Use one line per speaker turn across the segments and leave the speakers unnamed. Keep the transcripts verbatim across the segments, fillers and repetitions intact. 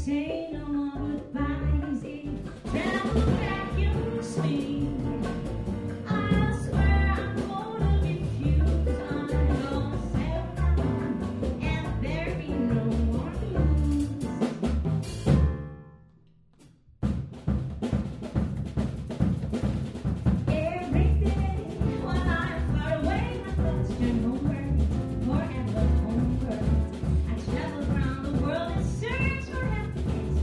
say no more goodbyes. Then I will vacuum me. I swear I'm gonna refuse. I'm gonna settle down and there be no more blues. Every day while I'm far away, my thoughts turn homeward, forever homeward. I travel around the world in search for happiness.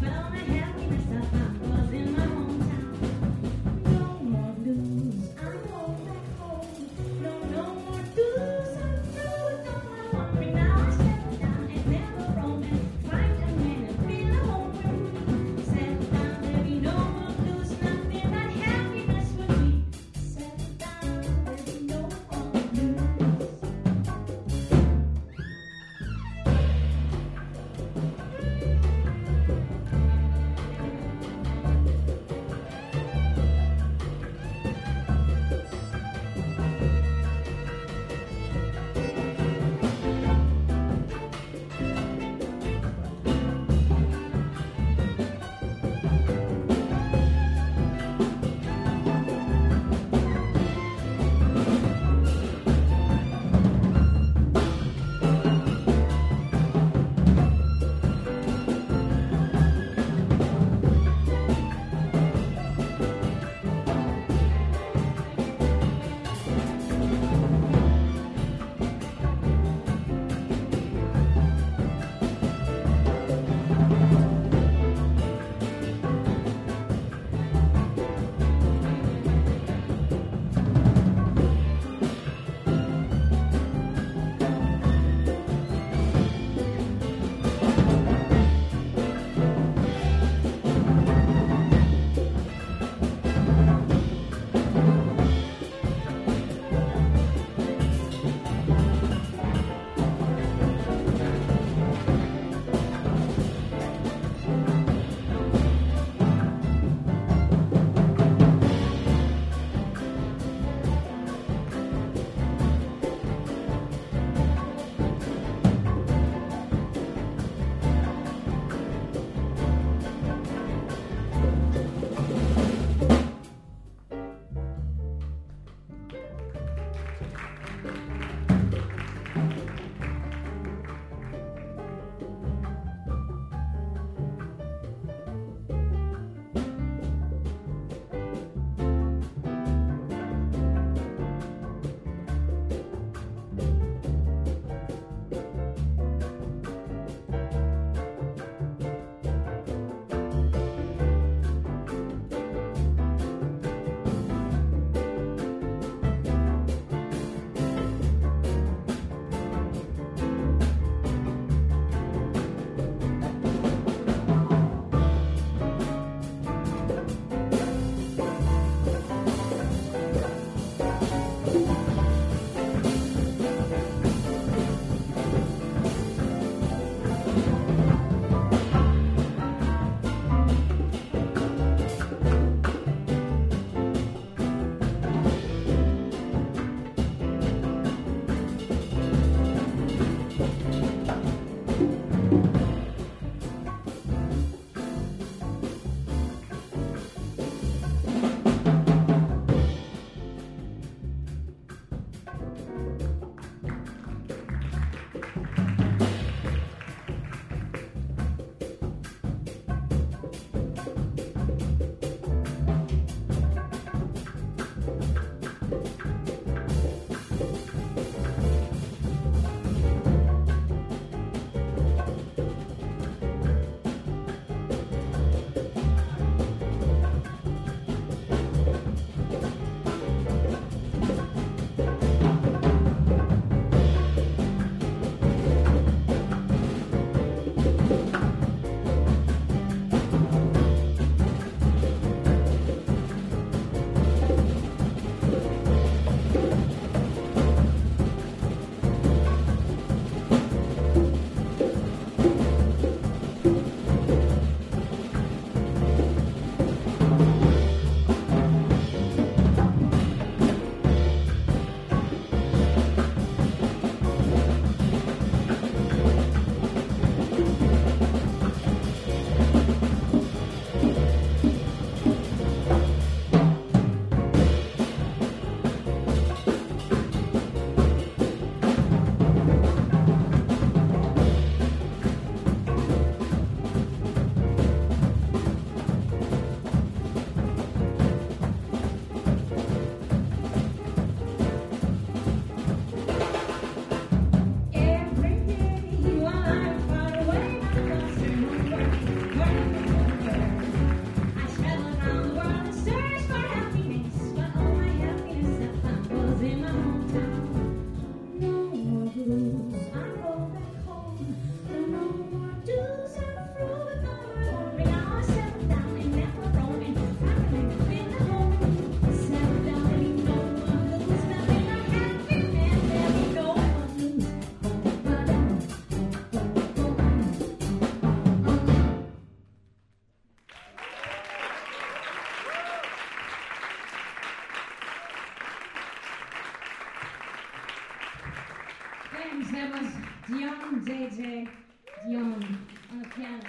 welcome J J Dion on the piano.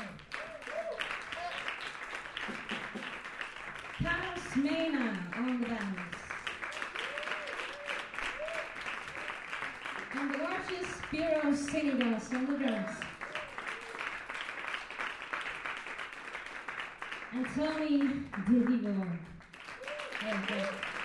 Carlos Mena on the bass. And the gorgeous Spiro Sinigas on the drums. And Tony DeVivo. Okay.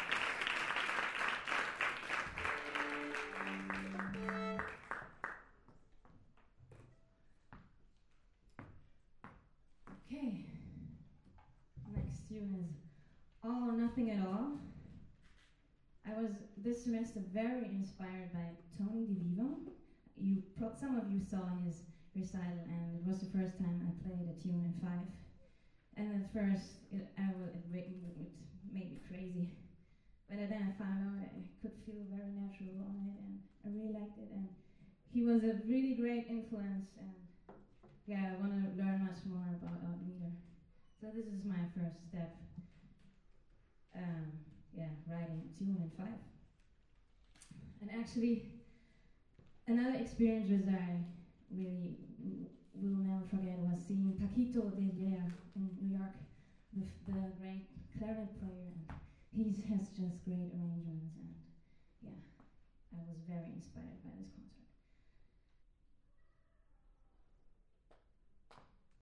Okay. Next tune is All or Nothing at All. I was this semester very inspired by Tony DeVivo. You, pro- some of you saw his recital, and it was the first time I played a tune in five. And at first, it, I w- it, it made me crazy. But then I found out I could feel very natural on it, and I really liked it. And he was a really great influence, and yeah, I want to learn much more about art meter. So this is my first step. Um, yeah, writing a tune in five. And actually, another experience which I really w- will never forget was seeing Paquito de Villa in New York, the, the great clarinet player. And he has just great arrangements, and yeah, I was very inspired by this concert.